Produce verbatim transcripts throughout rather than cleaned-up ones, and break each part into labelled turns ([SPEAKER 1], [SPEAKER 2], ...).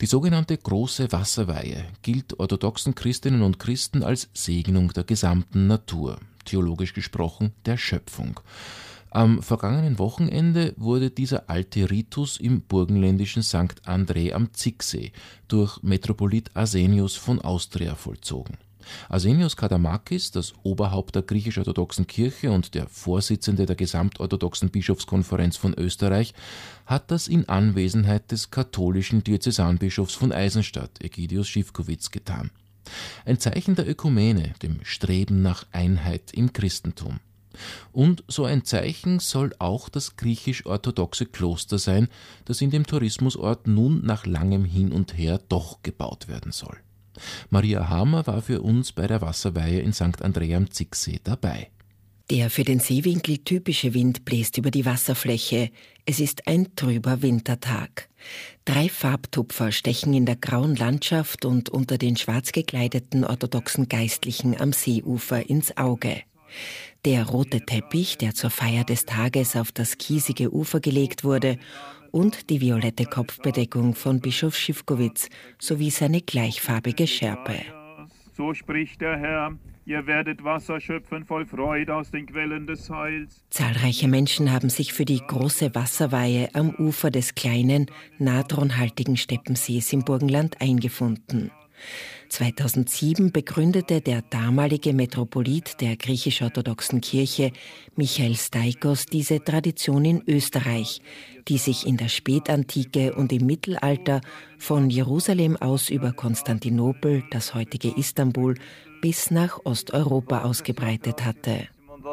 [SPEAKER 1] Die sogenannte Große Wasserweihe gilt orthodoxen Christinnen und Christen als Segnung der gesamten Natur, theologisch gesprochen der Schöpfung. Am vergangenen Wochenende wurde dieser alte Ritus im burgenländischen Sankt Andrä am Zicksee durch Metropolit Arsenius von Austria vollzogen. Arsenius Kadamakis, das Oberhaupt der griechisch-orthodoxen Kirche und der Vorsitzende der gesamtorthodoxen Bischofskonferenz von Österreich, hat das in Anwesenheit des katholischen Diözesanbischofs von Eisenstadt, Egidius Živković, getan. Ein Zeichen der Ökumene, dem Streben nach Einheit im Christentum. Und so ein Zeichen soll auch das griechisch-orthodoxe Kloster sein, das in dem Tourismusort nun nach langem Hin und Her doch gebaut werden soll. Maria Hamer war für uns bei der Wasserweihe in Sankt Andrä am Zicksee dabei.
[SPEAKER 2] Der für den Seewinkel typische Wind bläst über die Wasserfläche. Es ist ein trüber Wintertag. Drei Farbtupfer stechen in der grauen Landschaft und unter den schwarz gekleideten orthodoxen Geistlichen am Seeufer ins Auge. Der rote Teppich, der zur Feier des Tages auf das kiesige Ufer gelegt wurde, und die violette Kopfbedeckung von Bischof Živković sowie seine gleichfarbige Schärpe.
[SPEAKER 3] So spricht der Herr, ihr werdet Wasser schöpfen voll Freude aus den Quellen des Heils.
[SPEAKER 2] Zahlreiche Menschen haben sich für die große Wasserweihe am Ufer des kleinen, natronhaltigen Steppensees im Burgenland eingefunden. zweitausendsieben begründete der damalige Metropolit der griechisch-orthodoxen Kirche, Michael Staikos, diese Tradition in Österreich, die sich in der Spätantike und im Mittelalter von Jerusalem aus über Konstantinopel, das heutige Istanbul, bis nach Osteuropa ausgebreitet hatte.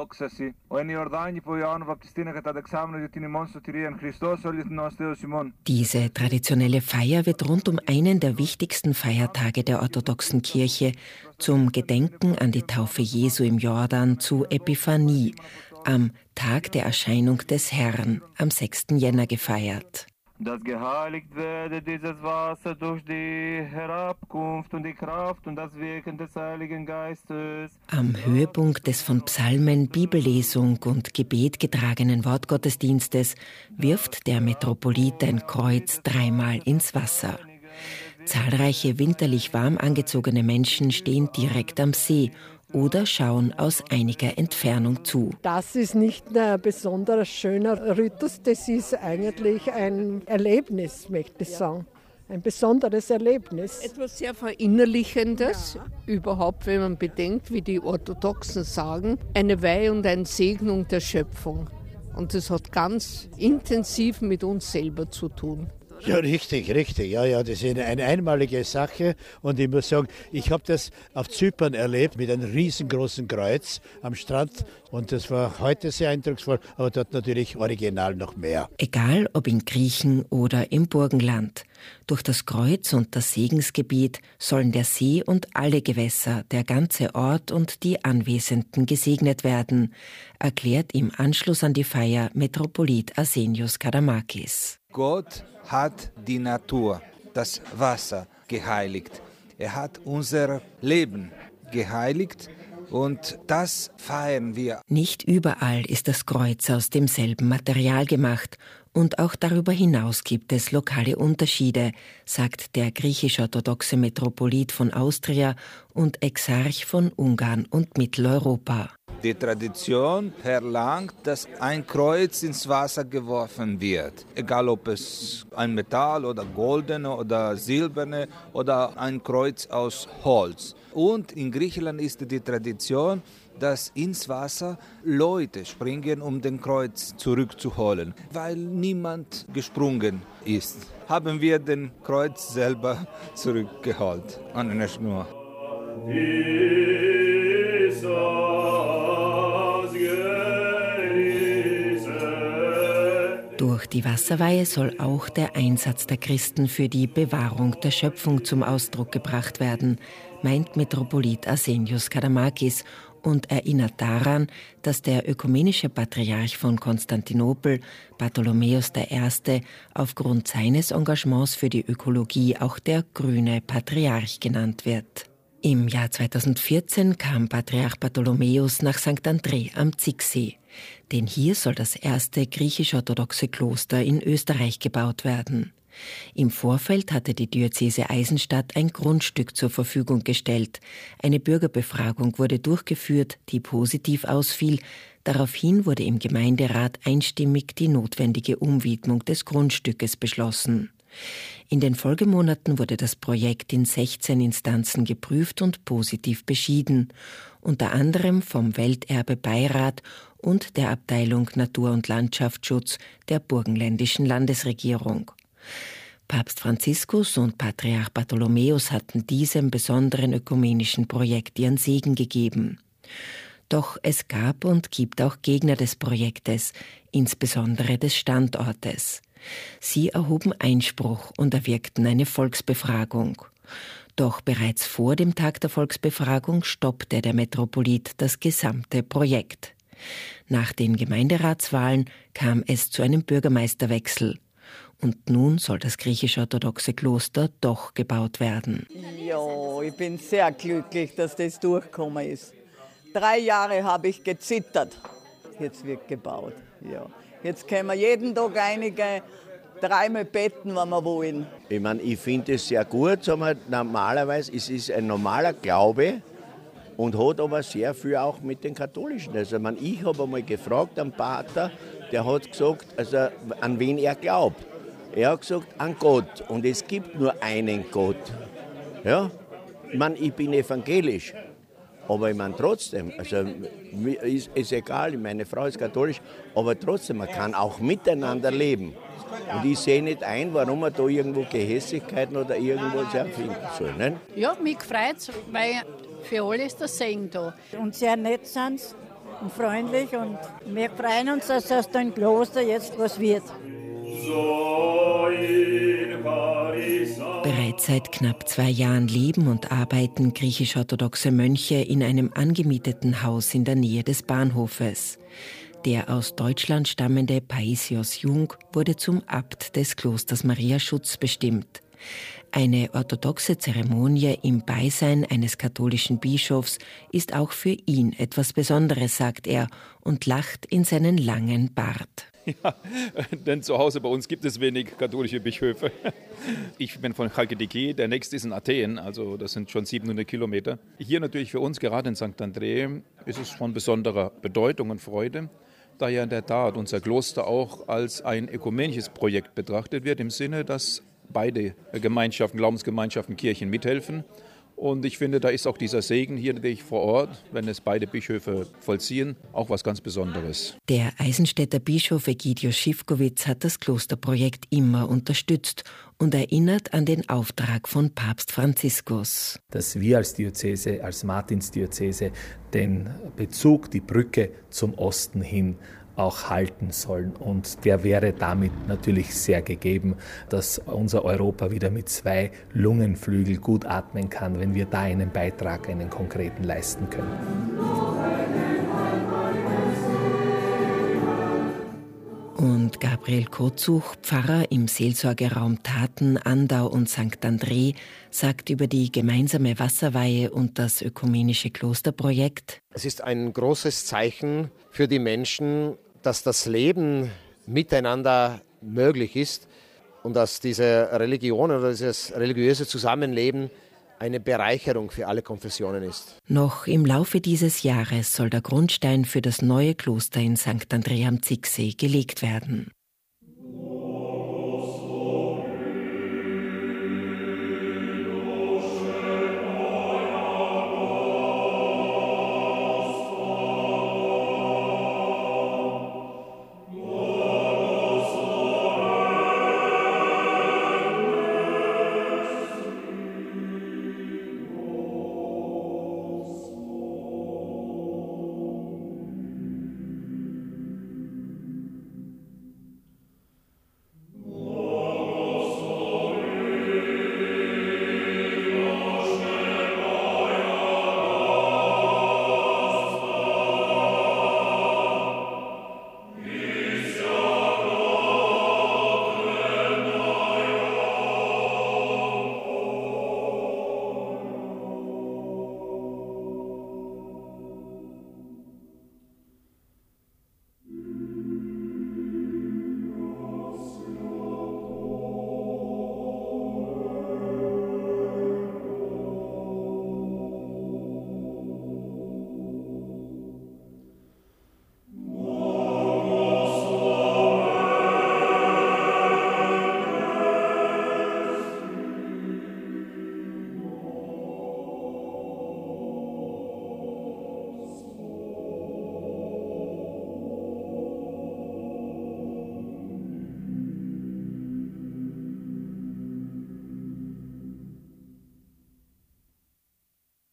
[SPEAKER 2] Diese traditionelle Feier wird rund um einen der wichtigsten Feiertage der orthodoxen Kirche zum Gedenken an die Taufe Jesu im Jordan zu Epiphanie, am Tag der Erscheinung des Herrn, am sechsten Jänner gefeiert.
[SPEAKER 3] Dass geheiligt werde dieses Wasser durch die Herabkunft und die Kraft und das Wirken des Heiligen Geistes.
[SPEAKER 2] Am Höhepunkt des von Psalmen, Bibellesung und Gebet getragenen Wortgottesdienstes wirft der Metropolit ein Kreuz dreimal ins Wasser. Zahlreiche winterlich warm angezogene Menschen stehen direkt am See oder schauen aus einiger Entfernung zu.
[SPEAKER 4] Das ist nicht ein besonders schöner Ritus, das ist eigentlich ein Erlebnis, möchte ich sagen. Ein besonderes Erlebnis.
[SPEAKER 5] Etwas sehr Verinnerlichendes, ja. Überhaupt, wenn man bedenkt, wie die Orthodoxen sagen, eine Weihe und eine Segnung der Schöpfung. Und das hat ganz intensiv mit uns selber zu tun.
[SPEAKER 6] Ja, richtig, richtig. Ja, ja, das ist eine, eine einmalige Sache. Und ich muss sagen, ich habe das auf Zypern erlebt mit einem riesengroßen Kreuz am Strand. Und das war heute sehr eindrucksvoll, aber dort natürlich original noch mehr.
[SPEAKER 2] Egal ob in Griechen oder im Burgenland. Durch das Kreuz und das Segensgebiet sollen der See und alle Gewässer, der ganze Ort und die Anwesenden gesegnet werden, erklärt im Anschluss an die Feier Metropolit Arsenius Kadamakis.
[SPEAKER 7] Gott hat die Natur, das Wasser geheiligt. Er hat unser Leben geheiligt und das feiern wir.
[SPEAKER 2] Nicht überall ist das Kreuz aus demselben Material gemacht und auch darüber hinaus gibt es lokale Unterschiede, sagt der griechisch-orthodoxe Metropolit von Austria und Exarch von Ungarn und Mitteleuropa.
[SPEAKER 7] Die Tradition verlangt, dass ein Kreuz ins Wasser geworfen wird. Egal ob es ein Metall oder goldene oder silberne oder ein Kreuz aus Holz. Und in Griechenland ist die Tradition, dass ins Wasser Leute springen, um den Kreuz zurückzuholen. Weil niemand gesprungen ist, haben wir den Kreuz selber zurückgeholt an einer Schnur.
[SPEAKER 2] Durch die Wasserweihe soll auch der Einsatz der Christen für die Bewahrung der Schöpfung zum Ausdruck gebracht werden, meint Metropolit Arsenius Kadamakis und erinnert daran, dass der ökumenische Patriarch von Konstantinopel, Bartholomäus der Erste, aufgrund seines Engagements für die Ökologie auch der grüne Patriarch genannt wird. Im Jahr zweitausendvierzehn kam Patriarch Bartholomäus nach Sankt Andrä am Zicksee, denn hier soll das erste griechisch-orthodoxe Kloster in Österreich gebaut werden. Im Vorfeld hatte die Diözese Eisenstadt ein Grundstück zur Verfügung gestellt. Eine Bürgerbefragung wurde durchgeführt, die positiv ausfiel. Daraufhin wurde im Gemeinderat einstimmig die notwendige Umwidmung des Grundstückes beschlossen. In den Folgemonaten wurde das Projekt in sechzehn Instanzen geprüft und positiv beschieden, unter anderem vom Welterbebeirat und der Abteilung Natur- und Landschaftsschutz der burgenländischen Landesregierung. Papst Franziskus und Patriarch Bartholomäus hatten diesem besonderen ökumenischen Projekt ihren Segen gegeben. Doch es gab und gibt auch Gegner des Projektes, insbesondere des Standortes. Sie erhoben Einspruch und erwirkten eine Volksbefragung. Doch bereits vor dem Tag der Volksbefragung stoppte der Metropolit das gesamte Projekt. Nach den Gemeinderatswahlen kam es zu einem Bürgermeisterwechsel. Und nun soll das griechisch-orthodoxe Kloster doch gebaut werden.
[SPEAKER 8] Ja, ich bin sehr glücklich, dass das durchgekommen ist. Drei Jahre habe ich gezittert. Jetzt wird gebaut. Ja. Jetzt können wir jeden Tag einige dreimal betten, wenn wir wollen.
[SPEAKER 9] Ich meine, ich finde es sehr gut. Sagen wir, normalerweise es ist ein normaler Glaube und hat aber sehr viel auch mit den Katholischen. Also, ich, meine, ich habe einmal gefragt, einen Pater, der hat gesagt, also, an wen er glaubt. Er hat gesagt, an Gott. Und es gibt nur einen Gott. Ja? Ich meine, ich bin evangelisch. Aber ich meine trotzdem, also ist, ist egal, meine Frau ist katholisch, aber trotzdem, man kann auch miteinander leben. Und ich sehe nicht ein, warum man da irgendwo Gehässigkeiten oder irgendwas erfinden soll. Nicht?
[SPEAKER 10] Ja, mich freut es, weil für alle ist der Segen da.
[SPEAKER 11] Und sehr nett sind sie und freundlich und wir freuen uns, dass aus dem Kloster jetzt was wird.
[SPEAKER 2] Bereits seit knapp zwei Jahren leben und arbeiten griechisch-orthodoxe Mönche in einem angemieteten Haus in der Nähe des Bahnhofes. Der aus Deutschland stammende Paisios Jung wurde zum Abt des Klosters Maria Schutz bestimmt. Eine orthodoxe Zeremonie im Beisein eines katholischen Bischofs ist auch für ihn etwas Besonderes, sagt er und lacht in seinen langen Bart.
[SPEAKER 12] Ja, denn zu Hause bei uns gibt es wenig katholische Bischöfe. Ich bin von Chalkidiki, der nächste ist in Athen, also das sind schon siebenhundert Kilometer. Hier natürlich für uns, gerade in Sankt André, ist es von besonderer Bedeutung und Freude, da ja in der Tat unser Kloster auch als ein ökumenisches Projekt betrachtet wird, im Sinne, dass beide Gemeinschaften, Glaubensgemeinschaften, Kirchen mithelfen. Und ich finde, da ist auch dieser Segen hier natürlich vor Ort, wenn es beide Bischöfe vollziehen, auch was ganz Besonderes.
[SPEAKER 2] Der Eisenstädter Bischof Egidius Schifkowitz hat das Klosterprojekt immer unterstützt und erinnert an den Auftrag von Papst Franziskus.
[SPEAKER 13] Dass wir als Diözese, als Martinsdiözese den Bezug, die Brücke zum Osten hin auch halten sollen. Und der wäre damit natürlich sehr gegeben, dass unser Europa wieder mit zwei Lungenflügel gut atmen kann, wenn wir da einen Beitrag, einen konkreten leisten können.
[SPEAKER 2] Und Gabriel Kozuch, Pfarrer im Seelsorgeraum Taten, Andau und Sankt André, sagt über die gemeinsame Wasserweihe und das ökumenische Klosterprojekt:
[SPEAKER 14] Es ist ein großes Zeichen für die Menschen, dass das Leben miteinander möglich ist und dass diese Religion oder dieses religiöse Zusammenleben eine Bereicherung für alle Konfessionen ist.
[SPEAKER 2] Noch im Laufe dieses Jahres soll der Grundstein für das neue Kloster in Sankt André am Zicksee gelegt werden.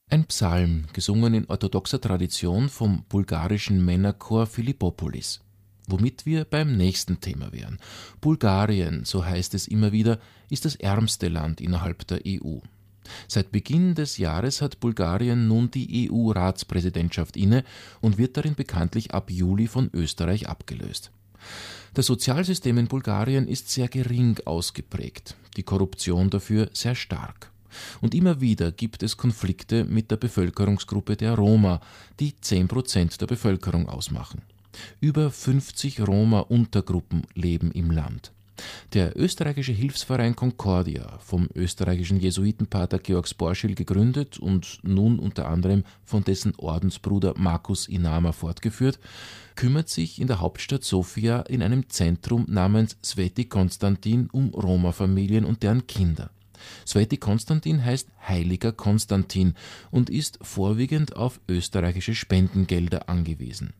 [SPEAKER 1] Ein Psalm, gesungen in orthodoxer Tradition vom bulgarischen Männerchor Philippopolis. Womit wir beim nächsten Thema wären. Bulgarien, so heißt es immer wieder, ist das ärmste Land innerhalb der E U. Seit Beginn des Jahres hat Bulgarien nun die E U-Ratspräsidentschaft inne und wird darin bekanntlich ab Juli von Österreich abgelöst. Das Sozialsystem in Bulgarien ist sehr gering ausgeprägt, die Korruption dafür sehr stark. Und immer wieder gibt es Konflikte mit der Bevölkerungsgruppe der Roma, die zehn Prozent der Bevölkerung ausmachen. Über fünfzig Roma-Untergruppen leben im Land. Der österreichische Hilfsverein Concordia, vom österreichischen Jesuitenpater Georg Sporschil gegründet und nun unter anderem von dessen Ordensbruder Markus Inama fortgeführt, kümmert sich in der Hauptstadt Sofia in einem Zentrum namens Sveti Konstantin um Roma-Familien und deren Kinder. Sveti Konstantin heißt Heiliger Konstantin und ist vorwiegend auf österreichische Spendengelder angewiesen.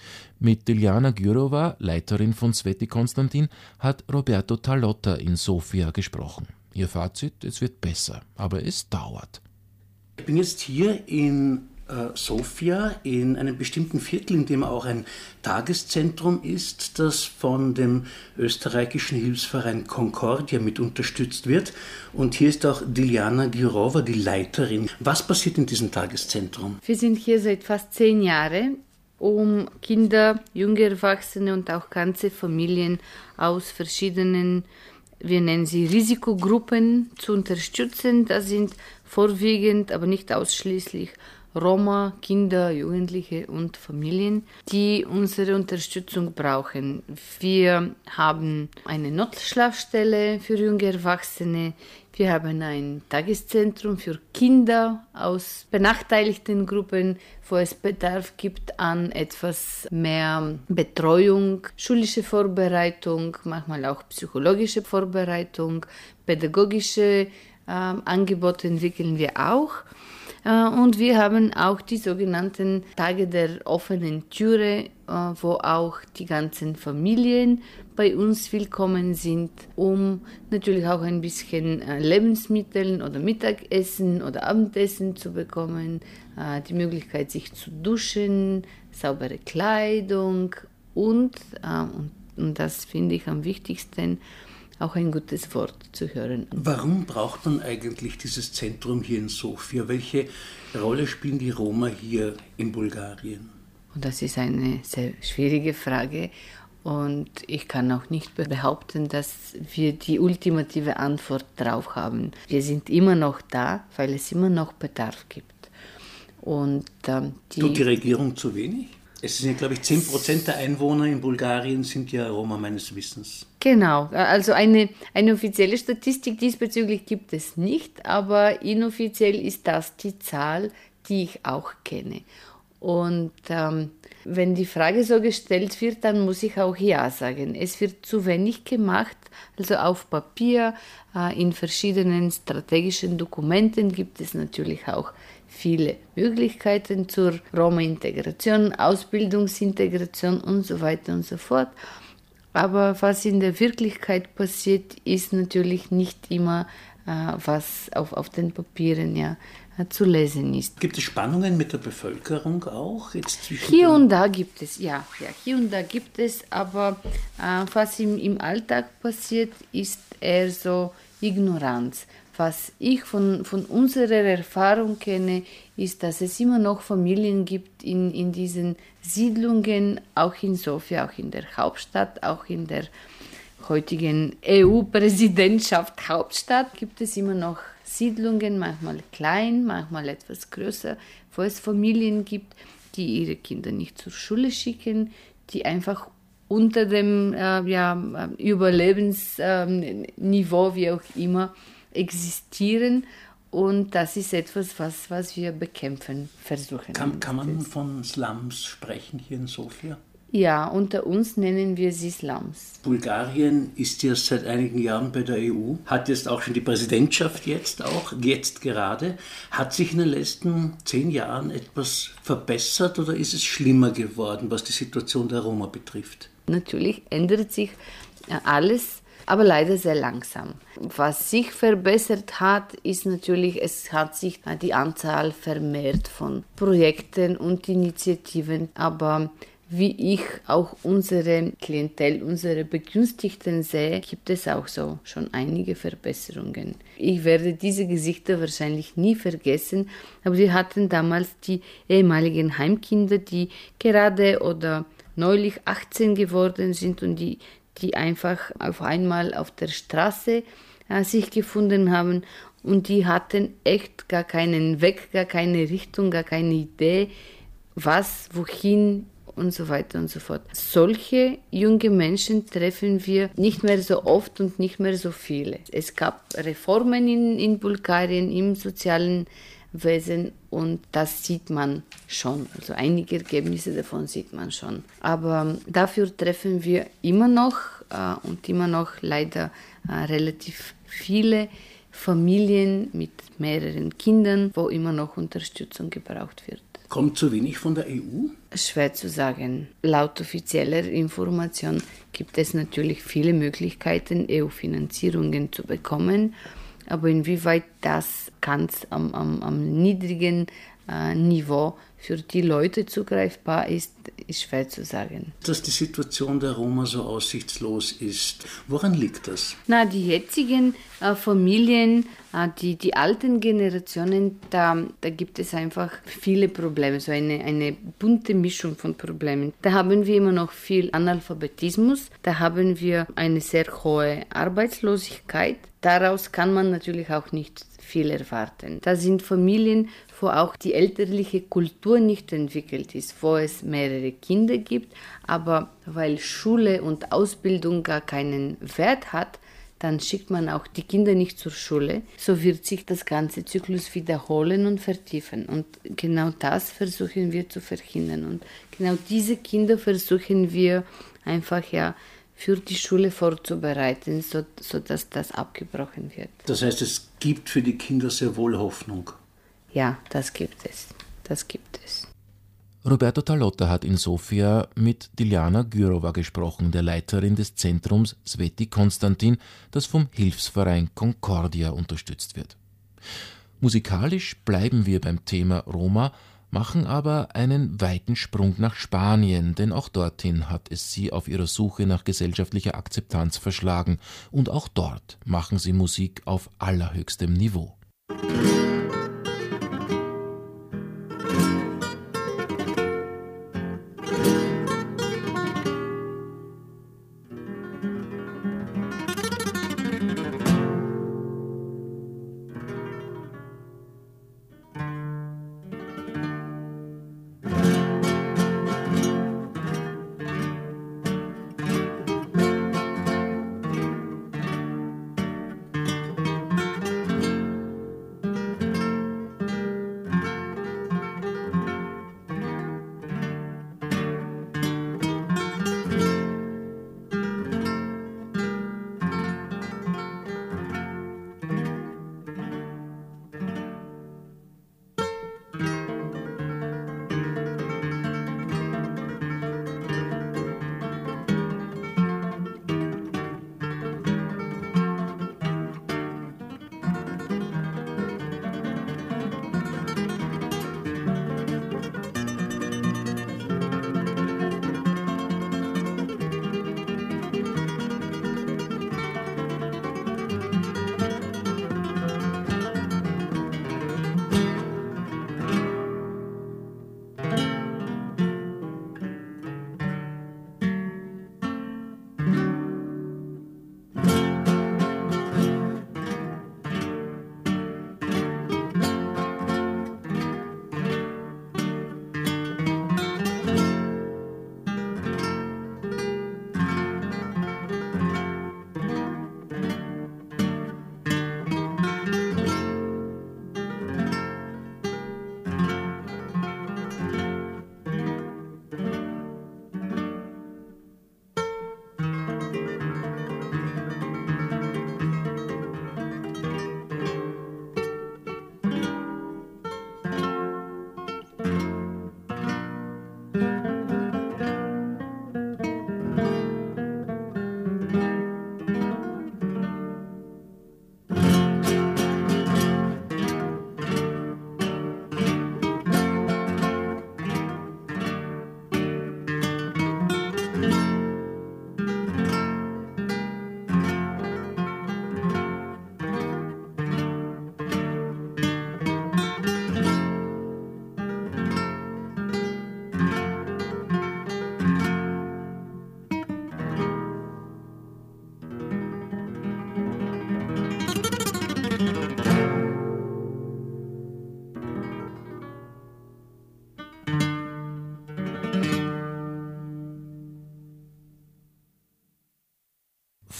[SPEAKER 1] Mit Diljana Gürova, Leiterin von Sveti Konstantin, hat Roberto Talotta in Sofia gesprochen. Ihr Fazit: Es wird besser, aber es dauert.
[SPEAKER 15] Ich bin jetzt hier in äh, Sofia, in einem bestimmten Viertel, in dem auch ein Tageszentrum ist, das von dem österreichischen Hilfsverein Concordia mit unterstützt wird. Und hier ist auch Diljana Gürova, die Leiterin. Was passiert in diesem Tageszentrum?
[SPEAKER 16] Wir sind hier seit fast zehn Jahren, um Kinder, junge Erwachsene und auch ganze Familien aus verschiedenen, wir nennen sie Risikogruppen, zu unterstützen. Das sind vorwiegend, aber nicht ausschließlich Roma, Kinder, Jugendliche und Familien, die unsere Unterstützung brauchen. Wir haben eine Notschlafstelle für junge Erwachsene. Wir haben ein Tageszentrum für Kinder aus benachteiligten Gruppen, wo es Bedarf gibt an etwas mehr Betreuung, schulische Vorbereitung, manchmal auch psychologische Vorbereitung, pädagogische äh, Angebote entwickeln wir auch. Äh, und wir haben auch die sogenannten Tage der offenen Türe, äh, wo auch die ganzen Familien bei uns willkommen sind, um natürlich auch ein bisschen äh, Lebensmittel oder Mittagessen oder Abendessen zu bekommen, äh, die Möglichkeit, sich zu duschen, saubere Kleidung und, äh, und, und das finde ich am wichtigsten, auch ein gutes Wort zu hören.
[SPEAKER 15] Warum braucht man eigentlich dieses Zentrum hier in Sofia? Welche Rolle spielen die Roma hier in Bulgarien?
[SPEAKER 16] Und das ist eine sehr schwierige Frage. Und ich kann auch nicht behaupten, dass wir die ultimative Antwort drauf haben. Wir sind immer noch da, weil es immer noch Bedarf gibt. Und, ähm, die
[SPEAKER 15] Tut die Regierung zu wenig? Es sind ja, glaube ich, zehn Prozent der Einwohner in Bulgarien sind ja Roma meines Wissens.
[SPEAKER 16] Genau, also eine, eine offizielle Statistik diesbezüglich gibt es nicht, aber inoffiziell ist das die Zahl, die ich auch kenne. Und ähm, wenn die Frage so gestellt wird, dann muss ich auch Ja sagen. Es wird zu wenig gemacht, also auf Papier, äh, in verschiedenen strategischen Dokumenten gibt es natürlich auch viele Möglichkeiten zur Roma-Integration, Ausbildungsintegration und so weiter und so fort. Aber was in der Wirklichkeit passiert, ist natürlich nicht immer, äh, was auf, auf den Papieren ja, äh, zu lesen ist.
[SPEAKER 15] Gibt es Spannungen mit der Bevölkerung auch? Jetzt zwischen
[SPEAKER 16] hier und da gibt es, ja, ja, hier und da gibt es, aber äh, was im, im Alltag passiert, ist eher so Ignoranz. Was ich von, von unserer Erfahrung kenne, ist, dass es immer noch Familien gibt in, in diesen Siedlungen, auch in Sofia, auch in der Hauptstadt, auch in der heutigen E U-Präsidentschaft Hauptstadt gibt es immer noch Siedlungen, manchmal klein, manchmal etwas größer, wo es Familien gibt, die ihre Kinder nicht zur Schule schicken, die einfach unter dem äh, ja, Überlebensniveau, äh, wie auch immer, existieren. Und das ist etwas, was, was wir bekämpfen versuchen.
[SPEAKER 15] Kann, kann man von Slums sprechen hier in Sofia?
[SPEAKER 16] Ja, unter uns nennen wir sie Slums.
[SPEAKER 15] Bulgarien ist ja seit einigen Jahren bei der E U, hat jetzt auch schon die Präsidentschaft jetzt auch, jetzt gerade. Hat sich in den letzten zehn Jahren etwas verbessert oder ist es schlimmer geworden, was die Situation der Roma betrifft?
[SPEAKER 16] Natürlich ändert sich alles. aber leider sehr langsam. Was sich verbessert hat, ist natürlich, es hat sich die Anzahl vermehrt von Projekten und Initiativen, aber wie ich auch unsere Klientel, unsere Begünstigten sehe, gibt es auch so schon einige Verbesserungen. Ich werde diese Gesichter wahrscheinlich nie vergessen, aber wir hatten damals die ehemaligen Heimkinder, die gerade oder neulich achtzehn geworden sind und die, die einfach auf einmal auf der Straße äh, sich gefunden haben und die hatten echt gar keinen Weg, gar keine Richtung, gar keine Idee, was, wohin und so weiter und so fort. Solche junge Menschen treffen wir nicht mehr so oft und nicht mehr so viele. Es gab Reformen in, in Bulgarien im sozialen Wesen und das sieht man schon. Also einige Ergebnisse davon sieht man schon. Aber dafür treffen wir immer noch äh, und immer noch leider äh, relativ viele Familien mit mehreren Kindern, wo immer noch Unterstützung gebraucht wird.
[SPEAKER 15] Kommt zu wenig von der E U?
[SPEAKER 16] Schwer zu sagen. Laut offizieller Information gibt es natürlich viele Möglichkeiten, E U-Finanzierungen zu bekommen. Aber inwieweit das ganz am, am, am niedrigen äh, Niveau für die Leute zugreifbar ist, ist schwer zu sagen.
[SPEAKER 15] Dass die Situation der Roma so aussichtslos ist, woran liegt das?
[SPEAKER 16] Na, die jetzigen äh, Familien, äh, die, die alten Generationen, da, da gibt es einfach viele Probleme, so eine, eine bunte Mischung von Problemen. Da haben wir immer noch viel Analphabetismus, da haben wir eine sehr hohe Arbeitslosigkeit. Daraus kann man natürlich auch nicht viel erwarten. Da sind Familien, wo auch die elterliche Kultur nicht entwickelt ist, wo es mehrere Kinder gibt, aber weil Schule und Ausbildung gar keinen Wert hat, dann schickt man auch die Kinder nicht zur Schule. So wird sich das ganze Zyklus wiederholen und vertiefen. Und genau das versuchen wir zu verhindern. Und genau diese Kinder versuchen wir einfach ja für die Schule vorzubereiten, so, sodass das abgebrochen wird.
[SPEAKER 15] Das heißt, es gibt für die Kinder sehr wohl Hoffnung.
[SPEAKER 16] Ja, das gibt es. Das gibt es.
[SPEAKER 1] Roberto Talotta hat in Sofia mit Diljana Gürova gesprochen, der Leiterin des Zentrums Sveti Konstantin, das vom Hilfsverein Concordia unterstützt wird. Musikalisch bleiben wir beim Thema Roma, machen aber einen weiten Sprung nach Spanien, denn auch dorthin hat es sie auf ihrer Suche nach gesellschaftlicher Akzeptanz verschlagen und auch dort machen sie Musik auf allerhöchstem Niveau.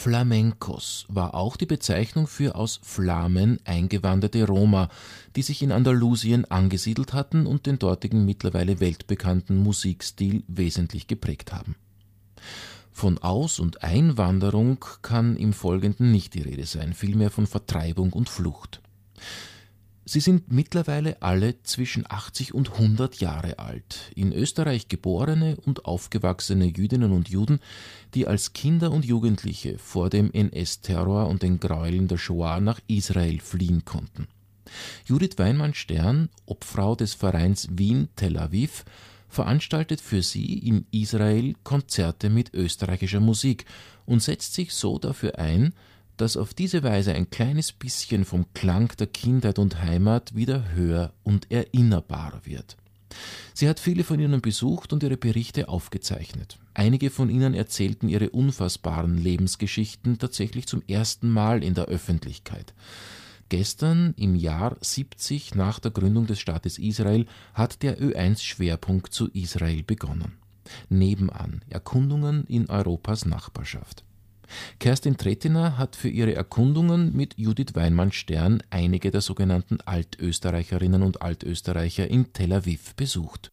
[SPEAKER 1] Flamencos war auch die Bezeichnung für aus Flamen eingewanderte Roma, die sich in Andalusien angesiedelt hatten und den dortigen mittlerweile weltbekannten Musikstil wesentlich geprägt haben. Von Aus- und Einwanderung kann im Folgenden nicht die Rede sein, vielmehr von Vertreibung und Flucht. Sie sind mittlerweile alle zwischen achtzig und hundert Jahre alt, in Österreich geborene und aufgewachsene Jüdinnen und Juden, die als Kinder und Jugendliche vor dem N S-Terror und den Gräueln der Shoah nach Israel fliehen konnten. Judith Weinmann-Stern, Obfrau des Vereins Wien-Tel Aviv, veranstaltet für sie in Israel Konzerte mit österreichischer Musik und setzt sich so dafür ein, dass auf diese Weise ein kleines bisschen vom Klang der Kindheit und Heimat wieder hör- und erinnerbar wird. Sie hat viele von ihnen besucht und ihre Berichte aufgezeichnet. Einige von ihnen erzählten ihre unfassbaren Lebensgeschichten tatsächlich zum ersten Mal in der Öffentlichkeit. Gestern, im Jahr siebzig nach der Gründung des Staates Israel, hat der Ö eins Schwerpunkt zu Israel begonnen. Nebenan Erkundungen in Europas Nachbarschaft. Kerstin Tretiner hat für ihre Erkundungen mit Judith Weinmann-Stern einige der sogenannten Altösterreicherinnen und Altösterreicher in Tel Aviv besucht.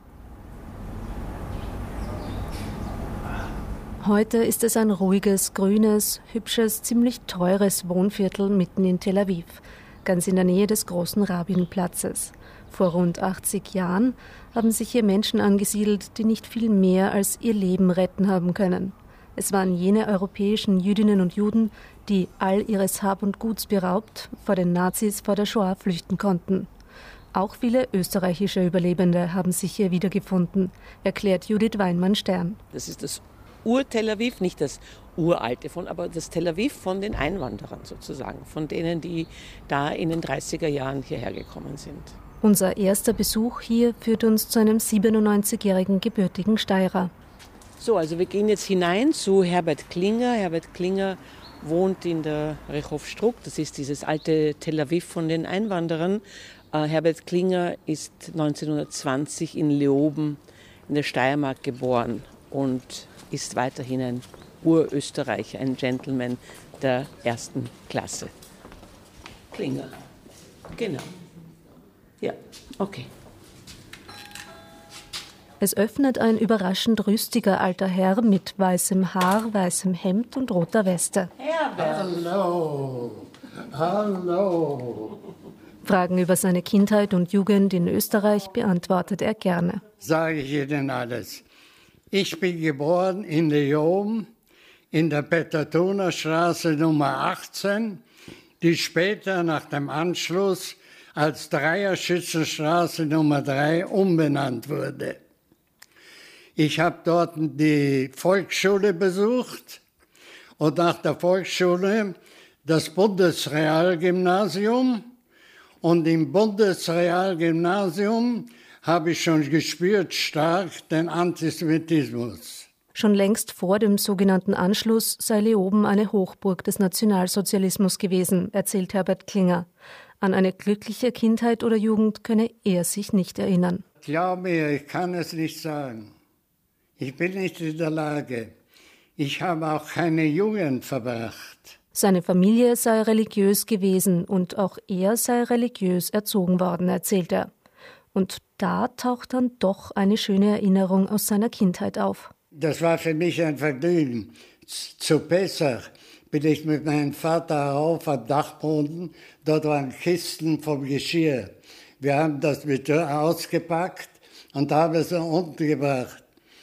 [SPEAKER 17] Heute ist es ein ruhiges, grünes, hübsches, ziemlich teures Wohnviertel mitten in Tel Aviv, ganz in der Nähe des großen Rabinplatzes. Vor rund achtzig Jahren haben sich hier Menschen angesiedelt, die nicht viel mehr als ihr Leben retten haben können. Es waren jene europäischen Jüdinnen und Juden, die all ihres Hab und Guts beraubt vor den Nazis vor der Shoah flüchten konnten. Auch viele österreichische Überlebende haben sich hier wiedergefunden, erklärt Judith Weinmann-Stern.
[SPEAKER 18] Das ist das Ur-Tel Aviv, nicht das uralte von, aber das Tel Aviv von den Einwanderern sozusagen, von denen, die da in den dreißiger Jahren hierher gekommen sind.
[SPEAKER 17] Unser erster Besuch hier führt uns zu einem siebenundneunzigjährigen gebürtigen Steirer.
[SPEAKER 18] So, also wir gehen jetzt hinein zu Herbert Klinger. Herbert Klinger wohnt in der Rehov-Struck, das ist dieses alte Tel Aviv von den Einwanderern. Äh, Herbert Klinger ist neunzehnhundertzwanzig in Leoben in der Steiermark geboren und ist weiterhin ein Urösterreicher, ein Gentleman der ersten Klasse. Klinger, genau. Ja, okay.
[SPEAKER 17] Es öffnet ein überraschend rüstiger alter Herr mit weißem Haar, weißem Hemd und roter Weste.
[SPEAKER 18] Herbert.
[SPEAKER 19] Hallo, hallo.
[SPEAKER 17] Fragen über seine Kindheit und Jugend in Österreich beantwortet er gerne.
[SPEAKER 19] Sage ich Ihnen alles. Ich bin geboren in Leoben, in der Peter-Thuner Straße Nummer achtzehn, die später nach dem Anschluss als Dreierschützenstraße Nummer drei umbenannt wurde. Ich habe dort die Volksschule besucht und nach der Volksschule das Bundesrealgymnasium. Und im Bundesrealgymnasium habe ich schon gespürt stark den Antisemitismus.
[SPEAKER 17] Schon längst vor dem sogenannten Anschluss sei Leoben eine Hochburg des Nationalsozialismus gewesen, erzählt Herbert Klinger. An eine glückliche Kindheit oder Jugend könne er sich nicht erinnern.
[SPEAKER 19] Glaub mir, ich kann es nicht sagen. Ich bin nicht in der Lage. Ich habe auch keine Jugend verbracht.
[SPEAKER 17] Seine Familie sei religiös gewesen und auch er sei religiös erzogen worden, erzählt er. Und da taucht dann doch eine schöne Erinnerung aus seiner Kindheit auf.
[SPEAKER 19] Das war für mich ein Vergnügen. Zu Pessach bin ich mit meinem Vater herauf am Dachboden. Dort waren Kisten vom Geschirr. Wir haben das mit ausgepackt und haben es unten gebracht.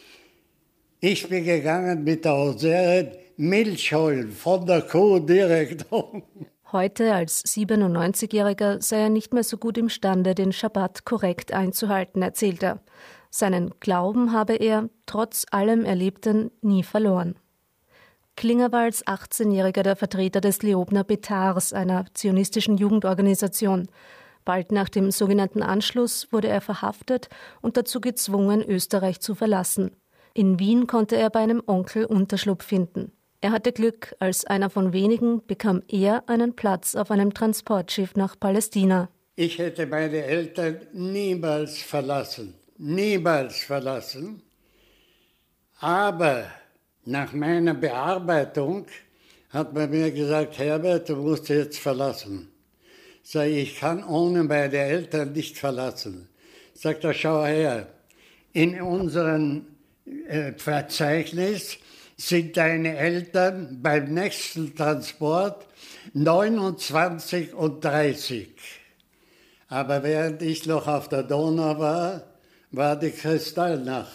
[SPEAKER 19] Ich bin gegangen mit der Hosere Milch holen, von der Kuh direkt um.
[SPEAKER 17] Heute als siebenundneunzigjähriger sei er nicht mehr so gut imstande, den Schabbat korrekt einzuhalten, erzählt er. Seinen Glauben habe er, trotz allem Erlebten, nie verloren. Klinger war als achtzehnjähriger der Vertreter des Leobner Betars, einer zionistischen Jugendorganisation. Bald nach dem sogenannten Anschluss wurde er verhaftet und dazu gezwungen, Österreich zu verlassen. In Wien konnte er bei einem Onkel Unterschlupf finden. Er hatte Glück, als einer von wenigen bekam er einen Platz auf einem Transportschiff nach Palästina.
[SPEAKER 19] Ich hätte meine Eltern niemals verlassen, niemals verlassen. Aber nach meiner Bearbeitung hat bei mir gesagt, Herbert, du musst jetzt verlassen. Sag ich, ich kann ohne meine Eltern nicht verlassen. Sagt er, schau her, in unserem äh, Verzeichnis sind deine Eltern beim nächsten Transport neunundzwanzig und dreißig. Aber während ich noch auf der Donau war, war die Kristallnacht.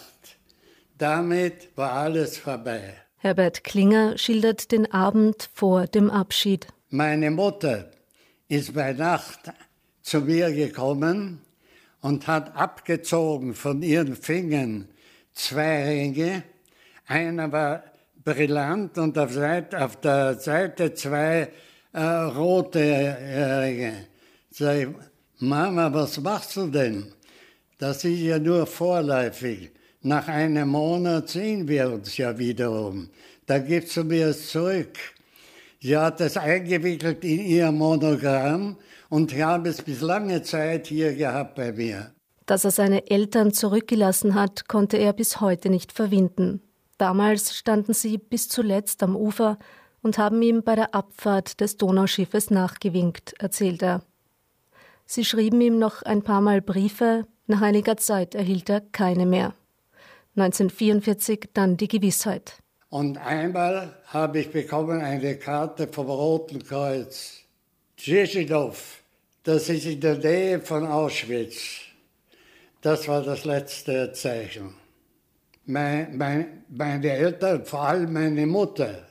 [SPEAKER 19] Damit war alles vorbei.
[SPEAKER 17] Herbert Klinger schildert den Abend vor dem Abschied.
[SPEAKER 19] Meine Mutter ist bei Nacht zu mir gekommen und hat abgezogen von ihren Fingern zwei Ringe. Einer war brillant und auf, Seite, auf der Seite zwei äh, rote äh, Ringe. Sag ich, Mama, was machst du denn? Das ist ja nur vorläufig. Nach einem Monat sehen wir uns ja wiederum. Da gibst du mir es zurück. Sie hat es eingewickelt in ihr Monogramm und ich habe es bis lange Zeit hier gehabt bei mir.
[SPEAKER 17] Dass er seine Eltern zurückgelassen hat, konnte er bis heute nicht verwinden. Damals standen sie bis zuletzt am Ufer und haben ihm bei der Abfahrt des Donauschiffes nachgewinkt, erzählt er. Sie schrieben ihm noch ein paar Mal Briefe, nach einiger Zeit erhielt er keine mehr. neunzehnhundertvierundvierzig dann die Gewissheit.
[SPEAKER 19] Und einmal habe ich bekommen eine Karte vom Roten Kreuz. Tschechidov, das ist in der Nähe von Auschwitz. Das war das letzte Zeichen. Mein, mein, meine Eltern, vor allem meine Mutter,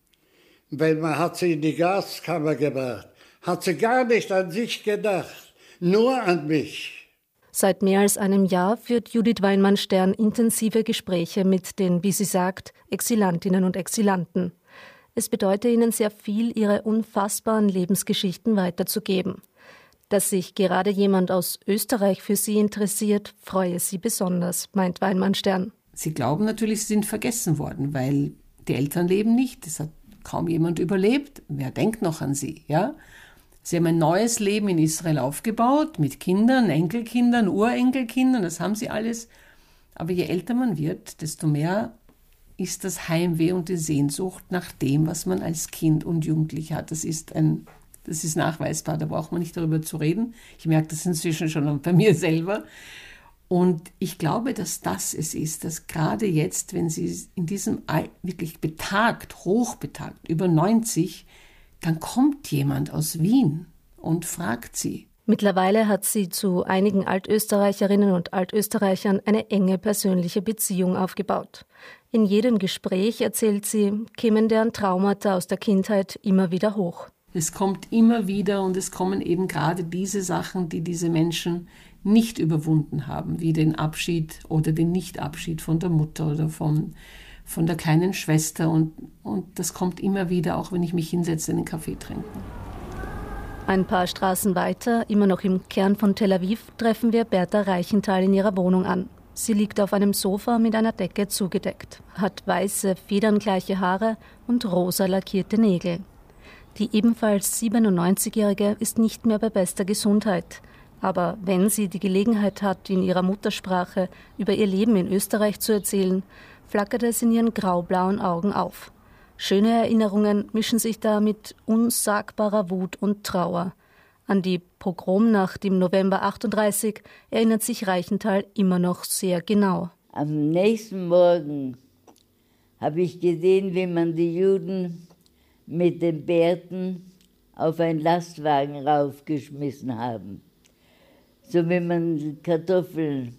[SPEAKER 19] wenn man hat sie in die Gaskammer gebracht, hat sie gar nicht an sich gedacht, nur an mich.
[SPEAKER 17] Seit mehr als einem Jahr führt Judith Weinmann-Stern intensive Gespräche mit den, wie sie sagt, Exilantinnen und Exilanten. Es bedeute ihnen sehr viel, ihre unfassbaren Lebensgeschichten weiterzugeben. Dass sich gerade jemand aus Österreich für sie interessiert, freue sie besonders, meint Weinmann-Stern.
[SPEAKER 20] Sie glauben natürlich, sie sind vergessen worden, weil die Eltern leben nicht. Es hat kaum jemand überlebt. Wer denkt noch an sie, ja? Sie haben ein neues Leben in Israel aufgebaut, mit Kindern, Enkelkindern, Urenkelkindern, das haben sie alles. Aber je älter man wird, desto mehr ist das Heimweh und die Sehnsucht nach dem, was man als Kind und Jugendlicher hat. Das ist, ein, das ist nachweisbar, da braucht man nicht darüber zu reden. Ich merke das inzwischen schon bei mir selber. Und ich glaube, dass das es ist, dass gerade jetzt, wenn sie in diesem Alter wirklich betagt, hochbetagt, über neunzig, dann kommt jemand aus Wien und fragt sie.
[SPEAKER 17] Mittlerweile hat sie zu einigen Altösterreicherinnen und Altösterreichern eine enge persönliche Beziehung aufgebaut. In jedem Gespräch, erzählt sie, kämen deren Traumata aus der Kindheit immer wieder hoch.
[SPEAKER 20] Es kommt immer wieder und es kommen eben gerade diese Sachen, die diese Menschen nicht überwunden haben, wie den Abschied oder den Nichtabschied von der Mutter oder von von der kleinen Schwester und, und das kommt immer wieder, auch wenn ich mich hinsetze, einen Kaffee trinken.
[SPEAKER 17] Ein paar Straßen weiter, immer noch im Kern von Tel Aviv, treffen wir Berta Reichenthal in ihrer Wohnung an. Sie liegt auf einem Sofa mit einer Decke zugedeckt, hat weiße, federngleiche Haare und rosa lackierte Nägel. Die ebenfalls siebenundneunzigjährige ist nicht mehr bei bester Gesundheit. Aber wenn sie die Gelegenheit hat, in ihrer Muttersprache über ihr Leben in Österreich zu erzählen, flackert es in ihren graublauen Augen auf. Schöne Erinnerungen mischen sich da mit unsagbarer Wut und Trauer. An die Pogromnacht im November achtunddreißig erinnert sich Reichenthal immer noch sehr genau.
[SPEAKER 21] Am nächsten Morgen habe ich gesehen, wie man die Juden mit den Bärten auf einen Lastwagen raufgeschmissen haben. So wie man Kartoffeln.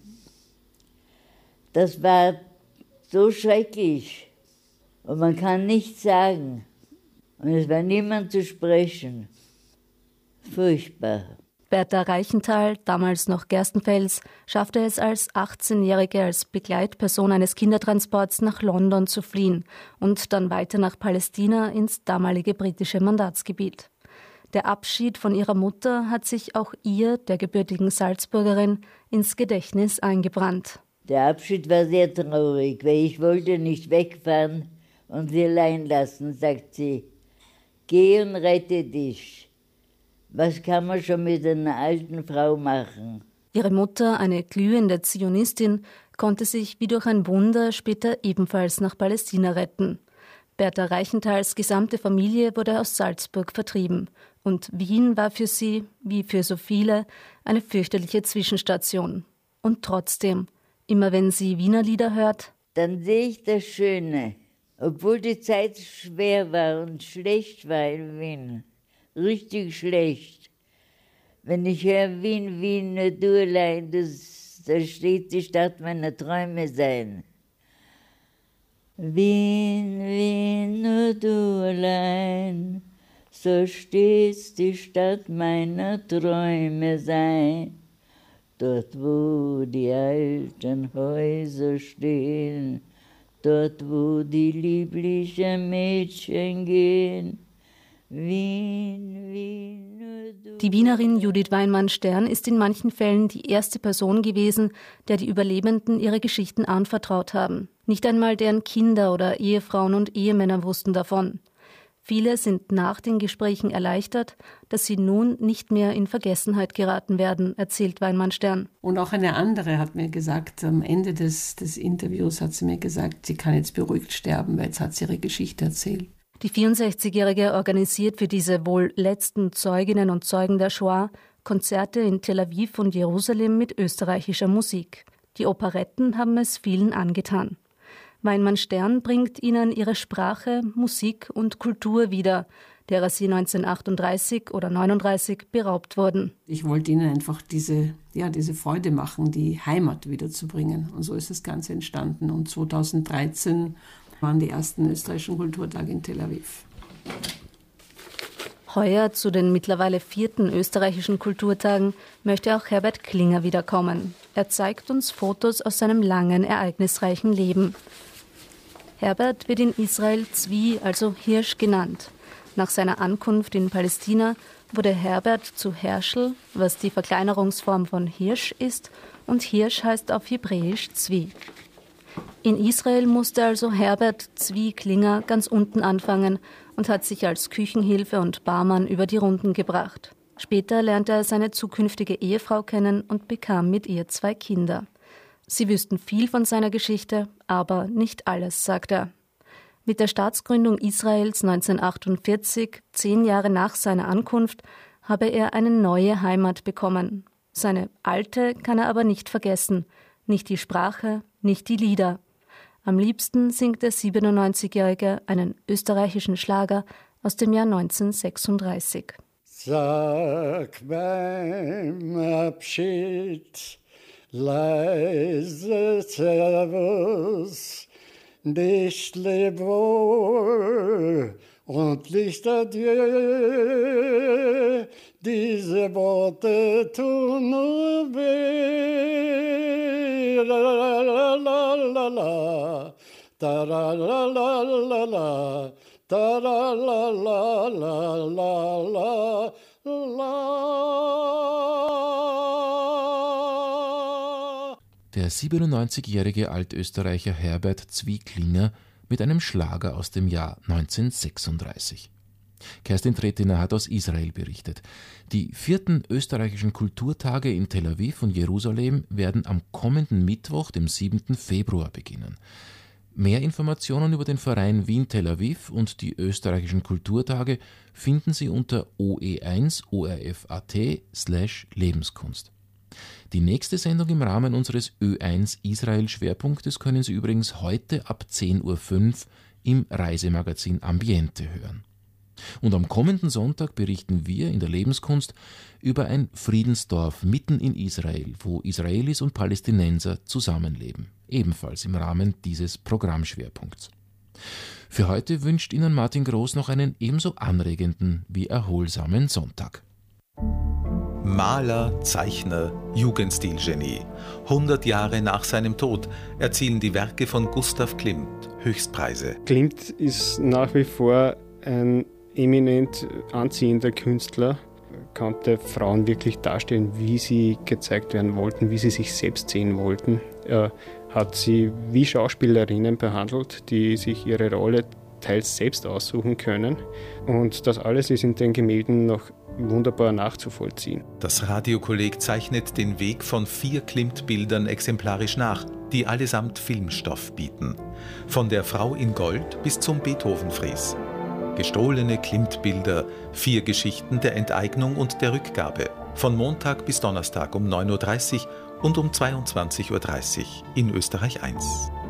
[SPEAKER 21] Das war so schrecklich und man kann nichts sagen. Und es war niemand zu sprechen. Furchtbar.
[SPEAKER 17] Berta Reichenthal, damals noch Gerstenfels, schaffte es als achtzehnjährige als Begleitperson eines Kindertransports nach London zu fliehen und dann weiter nach Palästina ins damalige britische Mandatsgebiet. Der Abschied von ihrer Mutter hat sich auch ihr, der gebürtigen Salzburgerin, ins Gedächtnis eingebrannt.
[SPEAKER 21] Der Abschied war sehr traurig, weil ich wollte nicht wegfahren und sie allein lassen, sagt sie. Geh und rette dich. Was kann man schon mit einer alten Frau machen?
[SPEAKER 17] Ihre Mutter, eine glühende Zionistin, konnte sich wie durch ein Wunder später ebenfalls nach Palästina retten. Bertha Reichenthals gesamte Familie wurde aus Salzburg vertrieben. Und Wien war für sie, wie für so viele, eine fürchterliche Zwischenstation. Und trotzdem, immer wenn sie Wiener Lieder hört,
[SPEAKER 21] dann sehe ich das Schöne. Obwohl die Zeit schwer war und schlecht war in Wien. Richtig schlecht. Wenn ich höre Wien, Wien, nur du allein, das, da steht die Stadt meiner Träume sein. Wien, Wien, nur du allein, so steht die Stadt meiner Träume sein. Dort, wo die alten Häuser stehen, dort, wo die lieblichen Mädchen gehen. Wien, Wien, nur du.
[SPEAKER 17] Die Wienerin Judith Weinmann-Stern ist in manchen Fällen die erste Person gewesen, der die Überlebenden ihre Geschichten anvertraut haben. Nicht einmal deren Kinder oder Ehefrauen und Ehemänner wussten davon. Viele sind nach den Gesprächen erleichtert, dass sie nun nicht mehr in Vergessenheit geraten werden, erzählt Weinmann-Stern.
[SPEAKER 20] Und auch eine andere hat mir gesagt, am Ende des, des Interviews hat sie mir gesagt, sie kann jetzt beruhigt sterben, weil jetzt hat sie ihre Geschichte erzählt.
[SPEAKER 17] Die vierundsechzigjährige organisiert für diese wohl letzten Zeuginnen und Zeugen der Shoah Konzerte in Tel Aviv und Jerusalem mit österreichischer Musik. Die Operetten haben es vielen angetan. Weinmann-Stern bringt ihnen ihre Sprache, Musik und Kultur wieder, derer sie neunzehnhundertachtunddreißig oder neununddreißig beraubt wurden.
[SPEAKER 20] Ich wollte ihnen einfach diese, ja, diese Freude machen, die Heimat wiederzubringen. Und so ist das Ganze entstanden. Und zweitausenddreizehn waren die ersten österreichischen Kulturtage in Tel Aviv.
[SPEAKER 17] Heuer zu den mittlerweile vierten österreichischen Kulturtagen möchte auch Herbert Klinger wiederkommen. Er zeigt uns Fotos aus seinem langen, ereignisreichen Leben. Herbert wird in Israel Zvi, also Hirsch, genannt. Nach seiner Ankunft in Palästina wurde Herbert zu Herschel, was die Verkleinerungsform von Hirsch ist, und Hirsch heißt auf Hebräisch Zvi. In Israel musste also Herbert Zvi Klinger ganz unten anfangen und hat sich als Küchenhilfe und Barmann über die Runden gebracht. Später lernte er seine zukünftige Ehefrau kennen und bekam mit ihr zwei Kinder. Sie wüssten viel von seiner Geschichte, aber nicht alles, sagt er. Mit der Staatsgründung Israels neunzehnhundertachtundvierzig, zehn Jahre nach seiner Ankunft, habe er eine neue Heimat bekommen. Seine alte kann er aber nicht vergessen. Nicht die Sprache, nicht die Lieder. Am liebsten singt der siebenundneunzigjährige einen österreichischen Schlager aus dem Jahr neunzehnhundertsechsunddreißig.
[SPEAKER 19] Sag beim Abschied leise Servus, nicht leb wohl und nicht adieu, diese Worte tun nur weh, la la la la la la, da la la la la la, da la la la la la la.
[SPEAKER 1] Der siebenundneunzigjährige Altösterreicher Herbert Zvi Klinger mit einem Schlager aus dem Jahr neunzehnhundertsechsunddreißig. Kerstin Tretiner hat aus Israel berichtet. Die vierten österreichischen Kulturtage in Tel Aviv und Jerusalem werden am kommenden Mittwoch, dem siebten Februar, beginnen. Mehr Informationen über den Verein Wien-Tel Aviv und die österreichischen Kulturtage finden Sie unter o e eins orf.at slash Lebenskunst. Die nächste Sendung im Rahmen unseres Ö eins Israel-Schwerpunktes können Sie übrigens heute ab zehn Uhr fünf im Reisemagazin Ambiente hören. Und am kommenden Sonntag berichten wir in der Lebenskunst über ein Friedensdorf mitten in Israel, wo Israelis und Palästinenser zusammenleben, ebenfalls im Rahmen dieses Programmschwerpunkts. Für heute wünscht Ihnen Martin Groß noch einen ebenso anregenden wie erholsamen Sonntag.
[SPEAKER 3] Maler, Zeichner, Jugendstilgenie. hundert Jahre nach seinem Tod erzielen die Werke von Gustav Klimt Höchstpreise.
[SPEAKER 22] Klimt ist nach wie vor ein eminent anziehender Künstler, konnte Frauen wirklich darstellen, wie sie gezeigt werden wollten, wie sie sich selbst sehen wollten. Er hat sie wie Schauspielerinnen behandelt, die sich ihre Rolle teils selbst aussuchen können. Und das alles ist in den Gemälden noch wunderbar nachzuvollziehen.
[SPEAKER 3] Das Radiokolleg zeichnet den Weg von vier Klimt-Bildern exemplarisch nach, die allesamt Filmstoff bieten. Von der Frau in Gold bis zum Beethoven-Fries. Gestohlene Klimt-Bilder, vier Geschichten der Enteignung und der Rückgabe. Von Montag bis Donnerstag um neun Uhr dreißig und um zweiundzwanzig Uhr dreißig in Österreich eins.